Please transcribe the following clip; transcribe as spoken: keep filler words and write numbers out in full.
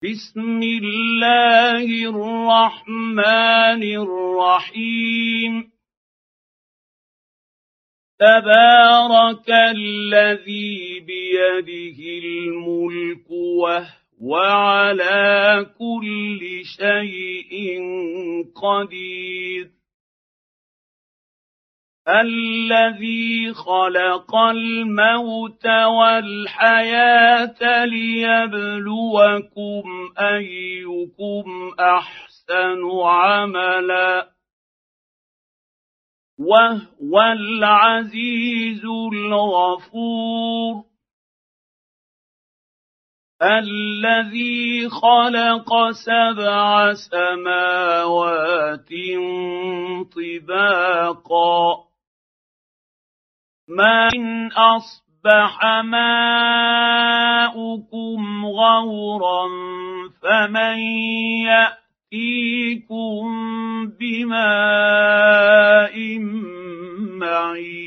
بسم الله الرحمن الرحيم تبارك الذي بيده الملك وهو على كل شيء قدير الذي خلق الموت والحياة ليبلوكم أيكم أحسن عملا وهو العزيز الغفور الذي خلق سبع سماوات طباقا ما إن أصبح ماؤكم غورا فمن يأتيكم بماء معين